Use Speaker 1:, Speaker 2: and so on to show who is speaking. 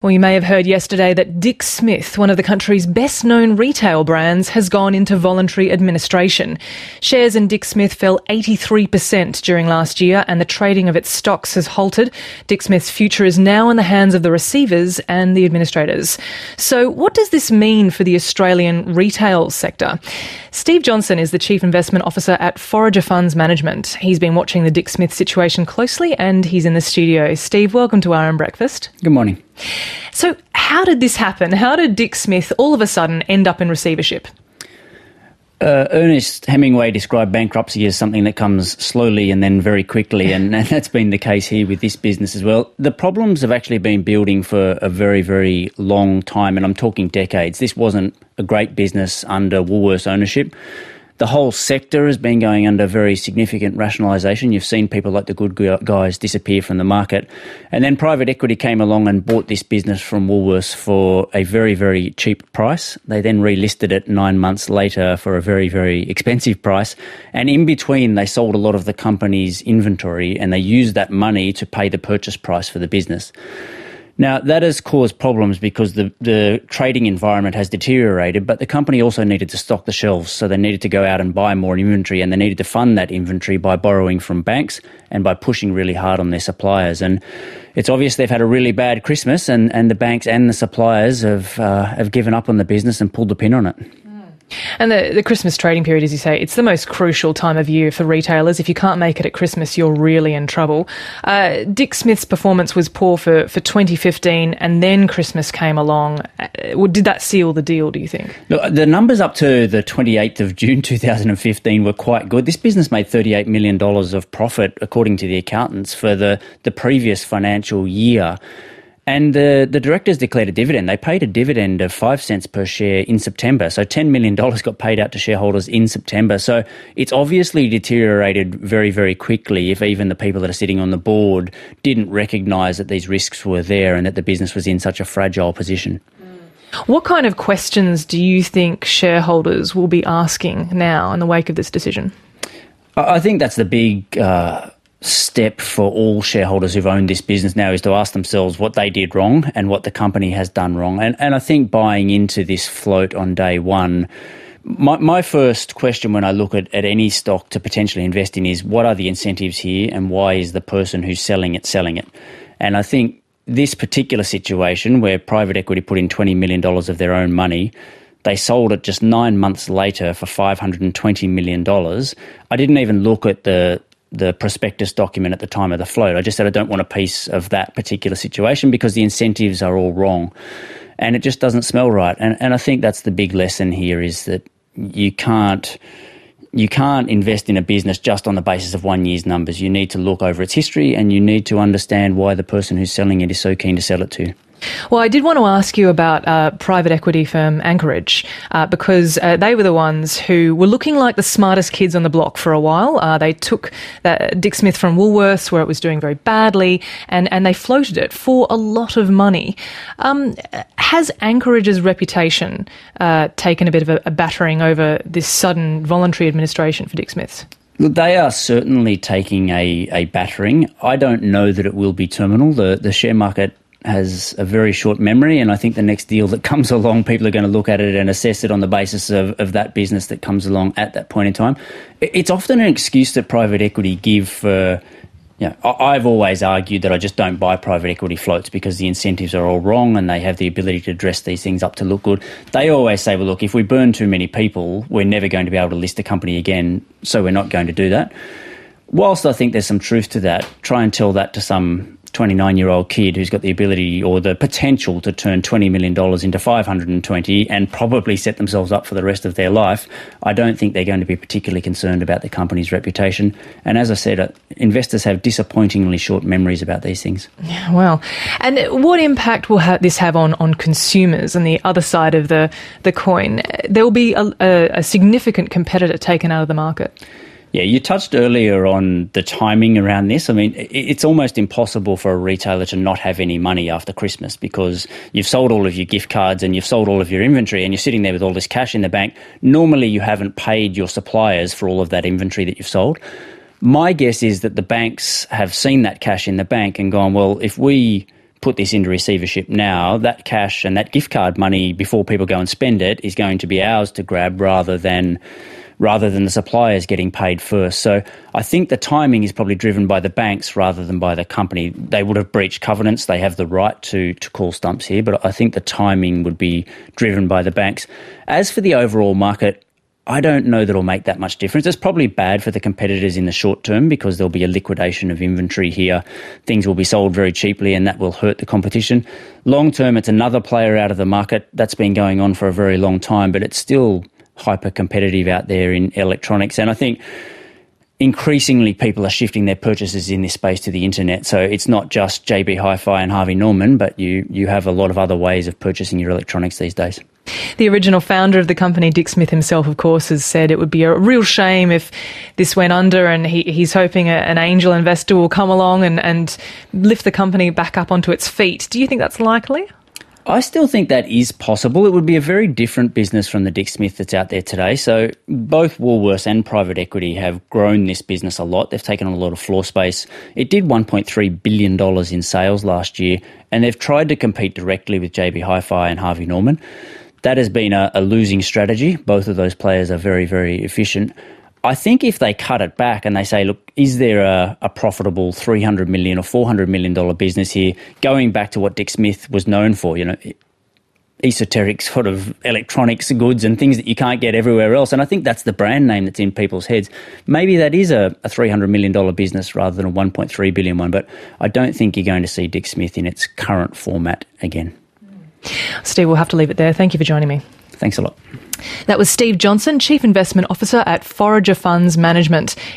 Speaker 1: Well, you may have heard yesterday that Dick Smith, one of the country's best-known retail brands, has gone into voluntary administration. Shares in Dick Smith fell 83% during last year and the trading of its stocks has halted. Dick Smith's future is now in the hands of the receivers and the administrators. So what does this mean for the Australian retail sector? Steve Johnson is the Chief Investment Officer at Forager Funds Management. He's been watching the Dick Smith situation closely and he's in the studio. Steve, welcome to RM Breakfast.
Speaker 2: Good morning.
Speaker 1: So how did this happen? How did Dick Smith all of a sudden end up in receivership?
Speaker 2: Ernest Hemingway described bankruptcy as something that comes slowly and then very quickly, and that's been the case here with this business as well. The problems have actually been building for a very, very long time, and I'm talking decades. This wasn't a great business under Woolworths ownership. The whole sector has been going under very significant rationalisation. You've seen people like the good guys disappear from the market. And then private equity came along and bought this business from Woolworths for a very, very cheap price. They then relisted it 9 months later for a very, very expensive price. And in between, they sold a lot of the company's inventory and they used that money to pay the purchase price for the business. Now, that has caused problems because the trading environment has deteriorated, but the company also needed to stock the shelves, so they needed to go out and buy more inventory, and they needed to fund that inventory by borrowing from banks and by pushing really hard on their suppliers. And it's obvious they've had a really bad Christmas, and the banks and the suppliers have given up on the business and pulled the pin on it.
Speaker 1: And the Christmas trading period, as you say, it's the most crucial time of year for retailers. If you can't make it at Christmas, you're really in trouble. Dick Smith's performance was poor for 2015 and then Christmas came along. Did that seal the deal, do you think?
Speaker 2: Look, the numbers up to the 28th of June 2015 were quite good. This business made $38 million of profit, according to the accountants, for the previous financial year. And the directors declared a dividend. They paid a dividend of 5 cents per share in September. So $10 million got paid out to shareholders in September. So it's obviously deteriorated very, very quickly if even the people that are sitting on the board didn't recognise that these risks were there and that the business was in such a fragile position.
Speaker 1: What kind of questions do you think shareholders will be asking now in the wake of this decision?
Speaker 2: I think that's the big step for all shareholders who've owned this business now, is to ask themselves what they did wrong and what the company has done wrong. And I think buying into this float on day one, my first question when I look at any stock to potentially invest in is, what are the incentives here and why is the person who's selling it? And I think this particular situation where private equity put in $20 million of their own money, they sold it just 9 months later for $520 million. I didn't even look at the prospectus document at the time of the float. I just said I don't want a piece of that particular situation because the incentives are all wrong and it just doesn't smell right. And I think that's the big lesson here, is that you can't invest in a business just on the basis of 1 year's numbers. You need to look over its history and you need to understand why the person who's selling it is so keen to sell it to you.
Speaker 1: Well, I did want to ask you about private equity firm Anchorage because they were the ones who were looking like the smartest kids on the block for a while. They took Dick Smith from Woolworths, where it was doing very badly, and they floated it for a lot of money. Has Anchorage's reputation taken a bit of a battering over this sudden voluntary administration for Dick Smith's?
Speaker 2: Look, they are certainly taking a battering. I don't know that it will be terminal. The share market has a very short memory, and I think the next deal that comes along, people are going to look at it and assess it on the basis of that business that comes along at that point in time. It's often an excuse that private equity give for, I've always argued that I just don't buy private equity floats because the incentives are all wrong and they have the ability to dress these things up to look good. They always say, well, look, if we burn too many people, we're never going to be able to list a company again, so we're not going to do that. Whilst I think there's some truth to that, try and tell that to some 29-year-old kid who's got the ability or the potential to turn $20 million into 520 and probably set themselves up for the rest of their life. I don't think they're going to be particularly concerned about the company's reputation. And as I said, investors have disappointingly short memories about these things.
Speaker 1: Yeah, well, and what impact will this have on consumers and the other side of the coin? There will be a significant competitor taken out of the market.
Speaker 2: Yeah, you touched earlier on the timing around this. I mean, it's almost impossible for a retailer to not have any money after Christmas because you've sold all of your gift cards and you've sold all of your inventory and you're sitting there with all this cash in the bank. Normally, you haven't paid your suppliers for all of that inventory that you've sold. My guess is that the banks have seen that cash in the bank and gone, well, if we put this into receivership now, that cash and that gift card money before people go and spend it is going to be ours to grab rather than the suppliers getting paid first. So I think the timing is probably driven by the banks rather than by the company. They would have breached covenants. They have the right to call stumps here, but I think the timing would be driven by the banks. As for the overall market, I don't know that it'll make that much difference. It's probably bad for the competitors in the short term because there'll be a liquidation of inventory here. Things will be sold very cheaply and that will hurt the competition. Long term, it's another player out of the market. That's been going on for a very long time, but it's still hyper competitive out there in electronics. And I think increasingly people are shifting their purchases in this space to the internet. So it's not just JB Hi-Fi and Harvey Norman, but you have a lot of other ways of purchasing your electronics these days.
Speaker 1: The original founder of the company, Dick Smith himself, of course, has said it would be a real shame if this went under, and he's hoping an angel investor will come along and lift the company back up onto its feet. Do you think that's likely?
Speaker 2: I still think that is possible. It would be a very different business from the Dick Smith that's out there today. So both Woolworths and private equity have grown this business a lot. They've taken on a lot of floor space. It did $1.3 billion in sales last year, and they've tried to compete directly with JB Hi-Fi and Harvey Norman. That has been a losing strategy. Both of those players are very, very efficient. I think if they cut it back and they say, look, is there a profitable $300 million or $400 million business here, going back to what Dick Smith was known for, esoteric sort of electronics goods and things that you can't get everywhere else. And I think that's the brand name that's in people's heads. Maybe that is a $300 million business rather than a $1.3 billion one, but I don't think you're going to see Dick Smith in its current format again.
Speaker 1: Steve, we'll have to leave it there. Thank you for joining me.
Speaker 2: Thanks a lot.
Speaker 1: That was Steve Johnson, Chief Investment Officer at Forager Funds Management.